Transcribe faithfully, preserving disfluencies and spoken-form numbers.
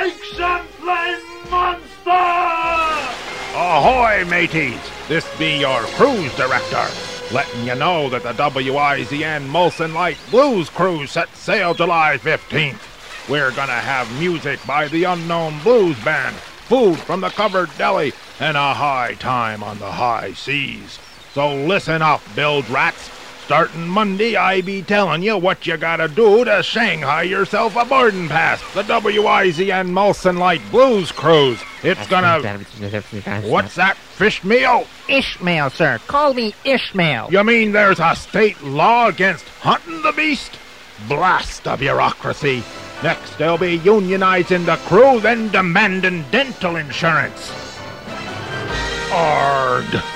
Lake Champlain Monster! Ahoy, mateys! This be your cruise director, letting you know that the W I Z N Molson Light Blues Cruise sets sail July fifteenth. We're gonna have music by the Unknown Blues Band, food from the Covered Deli, and a high time on the high seas. So listen up, bilge rats. Starting Monday, I be telling you what you gotta do to Shanghai yourself a boarding pass. The W I Z N Molson Light Blues Cruise. It's gonna... What's that, fish meal? Ishmael, sir. Call me Ishmael. You mean there's a state law against hunting the beast? Blast the bureaucracy. Next, they'll be unionizing the crew, then demanding dental insurance. Arg.